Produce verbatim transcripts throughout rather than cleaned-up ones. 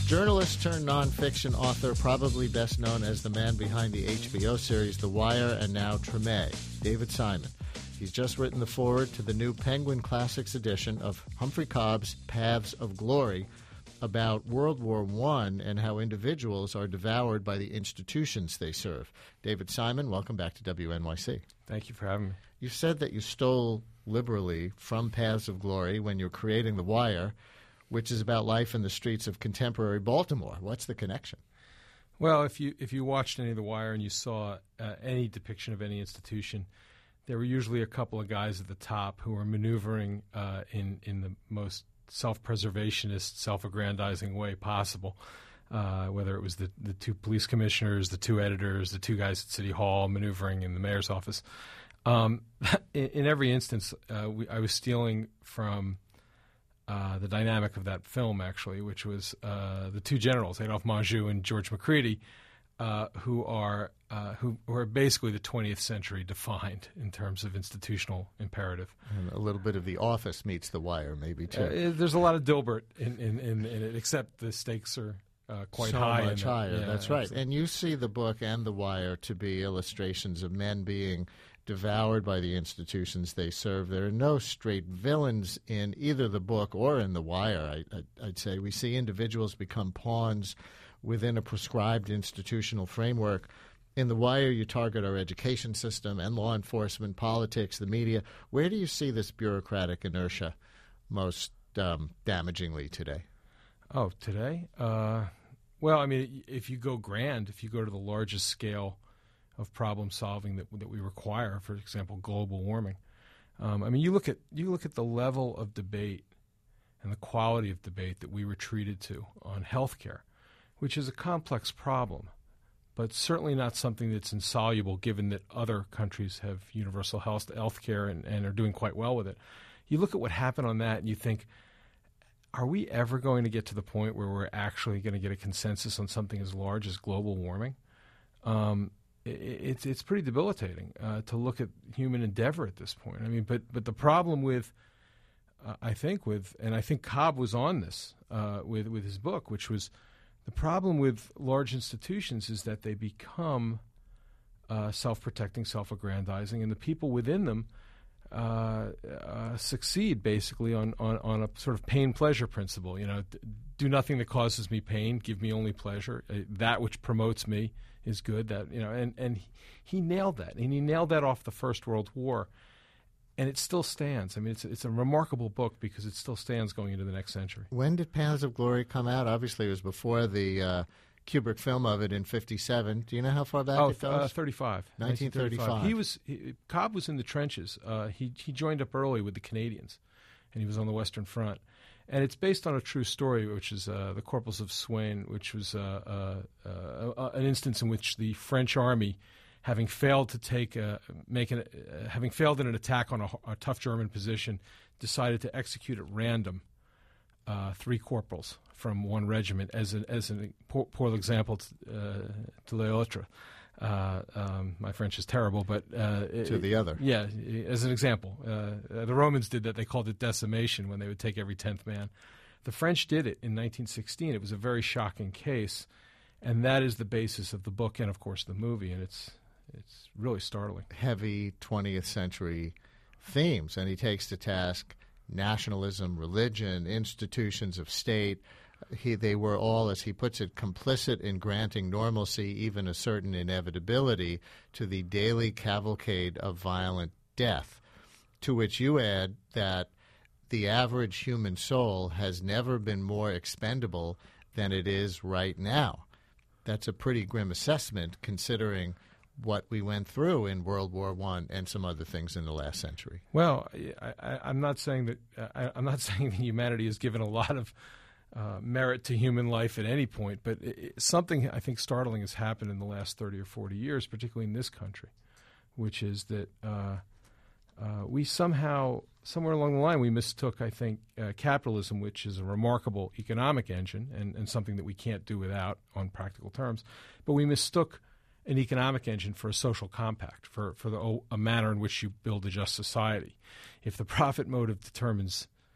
Journalist turned nonfiction author, probably best known as the man behind the H B O series The Wire and now Treme, David Simon. He's just written the foreword to the new Penguin Classics edition of Humphrey Cobb's Paths of Glory about World War One and how individuals are devoured by the institutions they serve. David Simon, welcome back to W N Y C. Thank you for having me. You said that you stole liberally from Paths of Glory when you were creating The Wire, which is about life in the streets of contemporary Baltimore. What's the connection? Well, if you if you watched any of The Wire and you saw uh, any depiction of any institution, there were usually a couple of guys at the top who were maneuvering uh, in, in the most self-preservationist, self-aggrandizing way possible, uh, whether it was the, the two police commissioners, the two editors, the two guys at City Hall maneuvering in the mayor's office. Um, in, in every instance, uh, we, I was stealing from Uh, the dynamic of that film, actually, which was uh, the two generals, Adolphe Menjou and George Macready, uh, who are uh, who, who are basically the twentieth century defined in terms of institutional imperative. And a little bit of The Office meets The Wire, maybe, too. Uh, there's a lot of Dilbert in, in, in, in it, except the stakes are uh, quite so high. So much higher, yeah, that's right. absolutely. And you see the book and The Wire to be illustrations of men being devoured by the institutions they serve. There are no straight villains in either the book or in The Wire, I, I, I'd say. We see individuals become pawns within a prescribed institutional framework. In The Wire, you target our education system and law enforcement, politics, the media. Where do you see this bureaucratic inertia most um, damagingly today? Oh, today? Uh, well, I mean, if you go grand, if you go to the largest scale of problem solving that that we require, for example, global warming. Um, I mean, you look at you look at the level of debate and the quality of debate that we were treated to on healthcare, which is a complex problem, but certainly not something that's insoluble given that other countries have universal health healthcare and, and are doing quite well with it. You look at what happened on that and you think, are we ever going to get to the point where we're actually going to get a consensus on something as large as global warming? Um, It's it's pretty debilitating uh, to look at human endeavor at this point. I mean, but but the problem with, uh, I think with, and I think Cobb was on this uh, with with his book, which was the problem with large institutions is that they become uh, self-protecting, self-aggrandizing, and the people within them uh, uh, succeed basically on, on on a sort of pain-pleasure principle. You know, d- do nothing that causes me pain, give me only pleasure. Uh, that which promotes me is good. That you know, and and he, he nailed that, and he nailed that off the First World War, and it still stands. I mean, it's it's a remarkable book because it still stands going into the next century. When did Paths of Glory come out? Obviously, it was before the uh, Kubrick film of it in fifty-seven. Do you know how far back oh, it goes? Uh, thirty-five. nineteen thirty-five. He was he, Cobb was in the trenches. Uh, he he joined up early with the Canadians, and he was on the Western Front. And it's based on a true story, which is uh, the Corporals of Soissons, which was uh, uh, uh, an instance in which the French army, having failed to take a, make an, uh, having failed in an attack on a, a tough German position, decided to execute at random uh, three corporals from one regiment as an as a poor, poor example to, uh, to l'autre. Uh, um, my French is terrible, but uh, to it, the other, yeah. As an example, uh, the Romans did that. They called it decimation when they would take every tenth man. The French did it in nineteen sixteen. It was a very shocking case, and that is the basis of the book and, of course, the movie. And it's it's really startling. Heavy twentieth century themes, and he takes to task nationalism, religion, institutions of state. He, they were all, as he puts it, complicit in granting normalcy, even a certain inevitability, to the daily cavalcade of violent death, to which you add that the average human soul has never been more expendable than it is right now. That's a pretty grim assessment, considering what we went through in World War One and some other things in the last century. Well, I, I, I'm not saying that I, I'm not saying that humanity has given a lot of Uh, merit to human life at any point, but it, it, something I think startling has happened in the last thirty or forty years, particularly in this country, which is that uh, uh, we somehow, somewhere along the line, we mistook, I think, uh, capitalism, which is a remarkable economic engine and, and something that we can't do without on practical terms, but we mistook an economic engine for a social compact, for, for the, a manner in which you build a just society. If the profit motive determines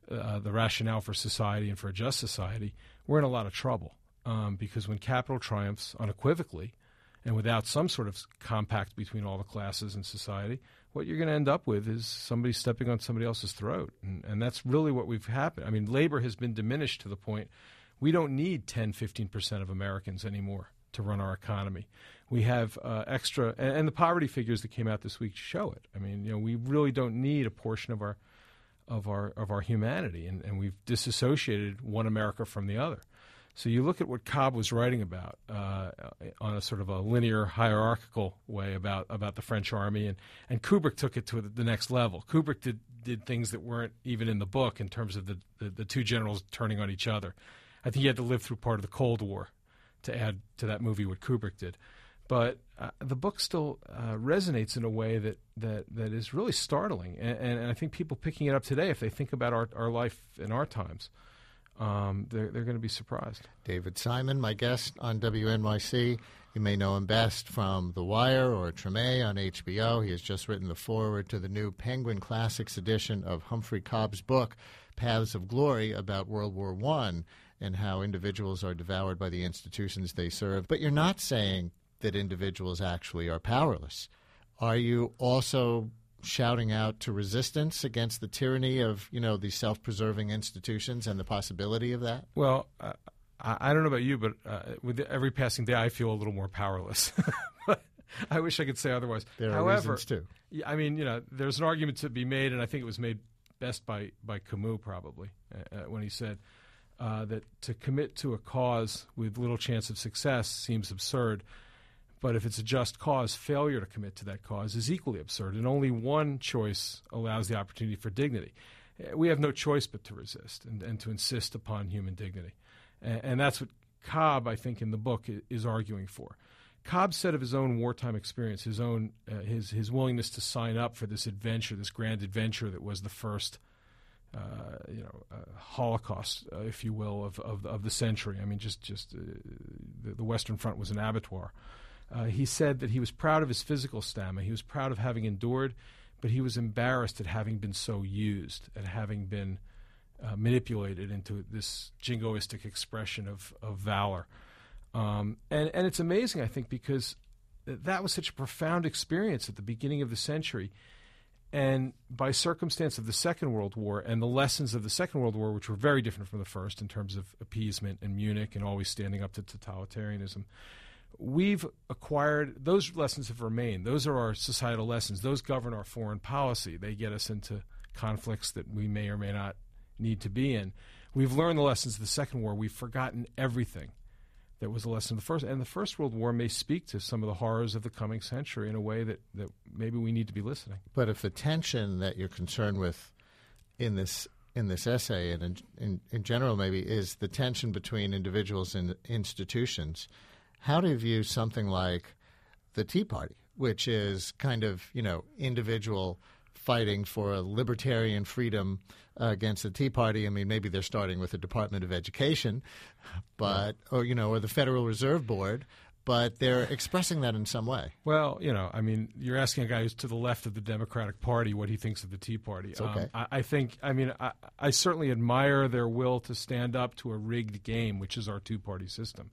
uh, the rationale for society and for a just society, we're in a lot of trouble. Um, because when capital triumphs unequivocally and without some sort of compact between all the classes in society, what you're going to end up with is somebody stepping on somebody else's throat. And, and that's really what we've happened. I mean, labor has been diminished to the point we don't need ten, fifteen percent of Americans anymore to run our economy. We have uh, extra, and, and the poverty figures that came out this week show it. I mean, you know, we really don't need a portion of our of our of our humanity, and, and we've disassociated one America from the other. So you look at what Cobb was writing about uh, on a sort of a linear, hierarchical way about, about the French army, and, and Kubrick took it to the next level. Kubrick did, did things that weren't even in the book in terms of the, the, the two generals turning on each other. I think he had to live through part of the Cold War to add to that movie what Kubrick did. But uh, the book still uh, resonates in a way that, that, that is really startling. And, and, and I think people picking it up today, if they think about our, our life in our times, Um, they're, they're going to be surprised. David Simon, my guest on W N Y C. You may know him best from The Wire or Treme on H B O. He has just written the foreword to the new Penguin Classics edition of Humphrey Cobb's book, Paths of Glory, about World War One and how individuals are devoured by the institutions they serve. But you're not saying that individuals actually are powerless. Are you also shouting out to resistance against the tyranny of, you know, these self-preserving institutions and the possibility of that? Well, uh, I, I don't know about you, but uh, with every passing day, I feel a little more powerless. I wish I could say otherwise. There are However, reasons, too. I mean, you know, there's an argument to be made, and I think it was made best by, by Camus, probably, uh, when he said uh, that to commit to a cause with little chance of success seems absurd. But if it's a just cause, failure to commit to that cause is equally absurd, and only one choice allows the opportunity for dignity. We have no choice but to resist and, and to insist upon human dignity. And, and that's what Cobb, I think, in the book is arguing for. Cobb said of his own wartime experience, his own uh, his his willingness to sign up for this adventure, this grand adventure that was the first uh, you know uh, Holocaust, uh, if you will, of, of of the century. I mean, just just uh, the, the Western Front was an abattoir. Uh, he said that he was proud of his physical stamina. He was proud of having endured, but he was embarrassed at having been so used, at having been uh, manipulated into this jingoistic expression of, of valor. Um, and, and it's amazing, I think, because that was such a profound experience at the beginning of the century. And by circumstance of the Second World War and the lessons of the Second World War, which were very different from the first in terms of appeasement and Munich and always standing up to totalitarianism, we've acquired, those lessons have remained. Those are our societal lessons. Those govern our foreign policy. They get us into conflicts that we may or may not need to be in. We've learned the lessons of the Second War. We've forgotten everything that was a lesson of the First. And the First World War may speak to some of the horrors of the coming century in a way that, that maybe we need to be listening. But if the tension that you're concerned with in this in this essay and in, in, in general maybe is the tension between individuals and institutions, how do you view something like the Tea Party, which is kind of, you know, individual fighting for a libertarian freedom uh, against the Tea Party? I mean, maybe they're starting with the Department of Education, but or, you know, or the Federal Reserve Board, but they're expressing that in some way. Well, you know, I mean, you're asking a guy who's to the left of the Democratic Party what he thinks of the Tea Party. It's okay. Um, I, I think, I mean, I, I certainly admire their will to stand up to a rigged game, which is our two-party system.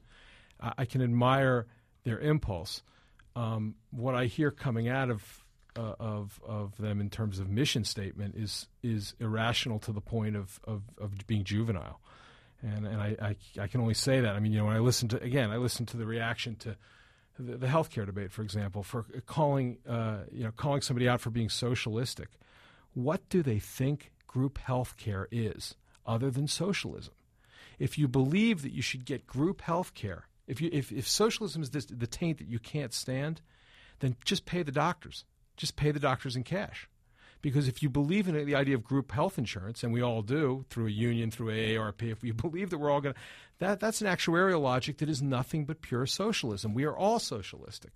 I can admire their impulse. Um, what I hear coming out of, uh, of of them in terms of mission statement is is irrational to the point of, of, of being juvenile, and and I, I I can only say that. I mean, you know, when I listen to again, I listen to the reaction to the, the healthcare debate, for example, for calling uh, you know calling somebody out for being socialistic. What do they think group healthcare is other than socialism? If you believe that you should get group healthcare, If you if, if socialism is this, the taint that you can't stand, then just pay the doctors. Just pay the doctors in cash. Because if you believe in the idea of group health insurance, and we all do through a union, through A A R P, if we believe that we're all going to – that that's an actuarial logic that is nothing but pure socialism. We are all socialistic.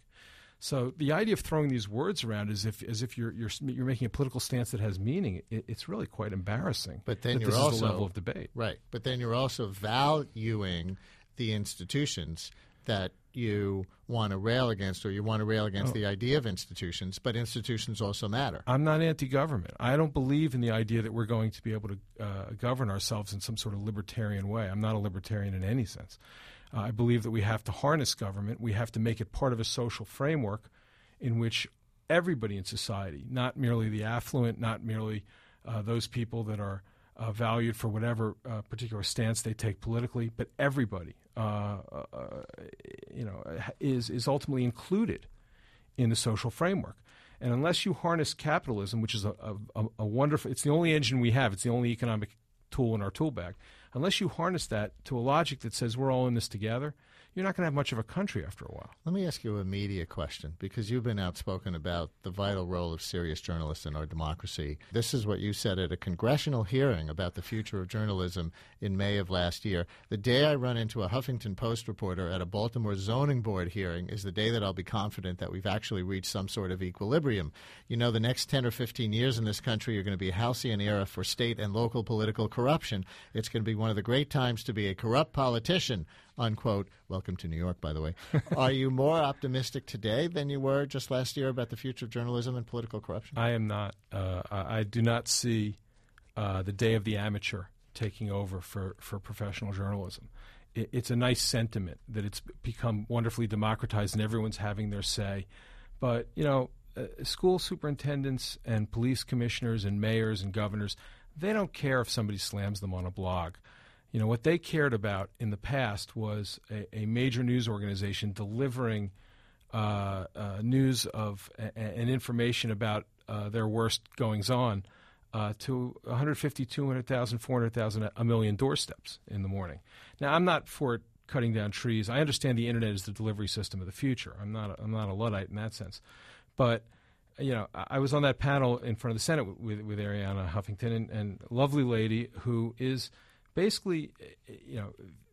So the idea of throwing these words around as if as if you're you're you're making a political stance that has meaning, it, it's really quite embarrassing. But then that you're this also is the level of debate, right? But then you're also valuing the institutions that you want to rail against, or you want to rail against Oh. the idea of institutions, but institutions also matter. I'm not anti-government. I don't believe in the idea that we're going to be able to uh, govern ourselves in some sort of libertarian way. I'm not a libertarian in any sense. Uh, I believe that we have to harness government. We have to make it part of a social framework in which everybody in society, not merely the affluent, not merely uh, those people that are uh, valued for whatever uh, particular stance they take politically, but everybody, uh, uh, you know, is is ultimately included in the social framework. And unless you harness capitalism, which is a, a, a wonderful, it's the only engine we have, it's the only economic tool in our tool bag. Unless you harness that to a logic that says we're all in this together, you're not going to have much of a country after a while. Let me ask you a media question, because you've been outspoken about the vital role of serious journalists in our democracy. This is what you said at a congressional hearing about the future of journalism in May of last year. The day I run into a Huffington Post reporter at a Baltimore zoning board hearing is the day that I'll be confident that we've actually reached some sort of equilibrium. You know, the next ten or fifteen years in this country are going to be a halcyon era for state and local political corruption. It's going to be one of the great times to be a corrupt politician, unquote. Welcome to New York, by the way. Are you more optimistic today than you were just last year about the future of journalism and political corruption? I am not. Uh, I I do not see uh, the day of the amateur taking over for, for professional journalism. It, it's a nice sentiment that it's become wonderfully democratized and everyone's having their say. But, you know, uh, school superintendents and police commissioners and mayors and governors, they don't care if somebody slams them on a blog. You know, what they cared about in the past was a, a major news organization delivering uh, uh, news of a, and information about uh, their worst goings-on uh, to one hundred fifty, two hundred thousand, four hundred thousand, a million doorsteps in the morning. Now, I'm not for cutting down trees. I understand the Internet is the delivery system of the future. I'm not a, I'm not a Luddite in that sense. But, you know, I was on that panel in front of the Senate with, with Arianna Huffington, and, and a lovely lady who is – basically, you know,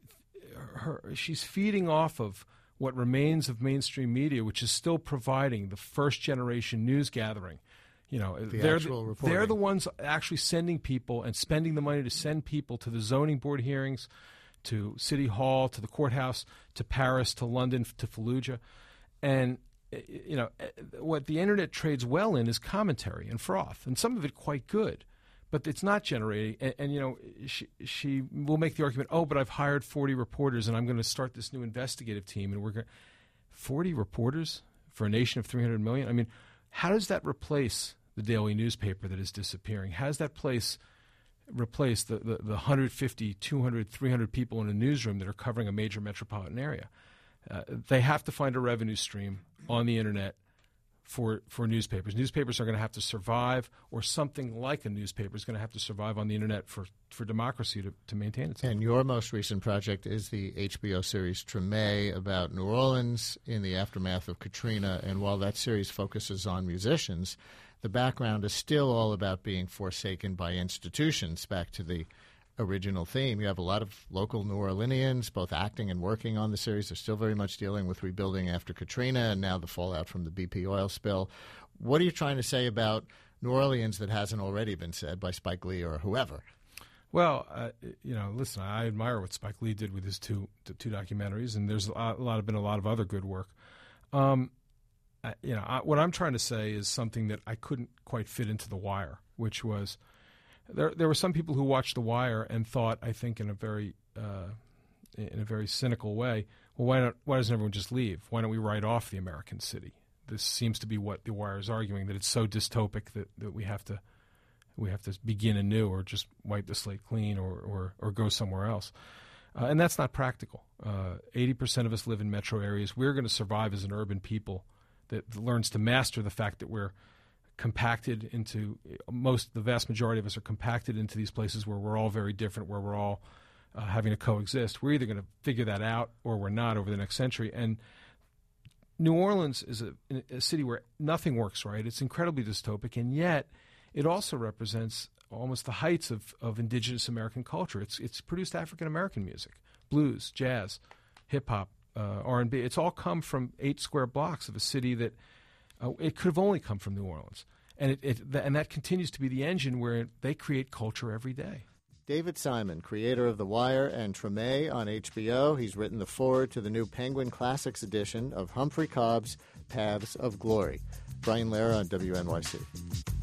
her, she's feeding off of what remains of mainstream media, which is still providing the first-generation news gathering. You know, the they're actual the, reporting. They're the ones actually sending people and spending the money to send people to the zoning board hearings, to City Hall, to the courthouse, to Paris, to London, to Fallujah. And, you know, what the Internet trades well in is commentary and froth, and some of it quite good. But it's not generating, and, and you know, she, she will make the argument, oh, but I've hired forty reporters, and I'm going to start this new investigative team, and we're going forty reporters for a nation of three hundred million? I mean, how does that replace the daily newspaper that is disappearing? How does that place replace the, the, the one hundred fifty, two hundred, three hundred people in a newsroom that are covering a major metropolitan area? Uh, they have to find a revenue stream on the Internet for for newspapers. Newspapers are going to have to survive, or something like a newspaper is going to have to survive on the Internet for, for democracy to, to maintain itself. And your most recent project is the H B O series Treme about New Orleans in the aftermath of Katrina. And while that series focuses on musicians, the background is still all about being forsaken by institutions, back to the original theme. You have a lot of local New Orleanians, both acting and working on the series. They're still very much dealing with rebuilding after Katrina and now the fallout from the B P oil spill. What are you trying to say about New Orleans that hasn't already been said by Spike Lee or whoever? Well, uh, you know, listen, I admire what Spike Lee did with his two two documentaries, and there's a lot, a lot of been a lot of other good work. Um, I, you know, I, what I'm trying to say is something that I couldn't quite fit into The Wire, which was There, there were some people who watched The Wire and thought, I think, in a very, uh, in a very cynical way, well, why don't, why doesn't everyone just leave? Why don't we write off the American city? This seems to be what The Wire is arguing, that it's so dystopic that, that we have to, we have to begin anew, or just wipe the slate clean, or or, or go somewhere else. Uh, and that's not practical. Uh, eighty percent of us live in metro areas. We're going to survive as an urban people that learns to master the fact that we're compacted into most, the vast majority of us are compacted into these places where we're all very different, where we're all uh, having to coexist. We're either going to figure that out or we're not over the next century. And New Orleans is a, a city where nothing works right. It's incredibly dystopic, and yet it also represents almost the heights of, of indigenous American culture. It's it's produced African American music, blues, jazz, hip hop, uh, R and B. It's all come from eight square blocks of a city that Uh, it could have only come from New Orleans, and it, it th- and that continues to be the engine where they create culture every day. David Simon, creator of The Wire and Treme on H B O. He's written the foreword to the new Penguin Classics edition of Humphrey Cobb's Paths of Glory. Brian Lehrer on W N Y C.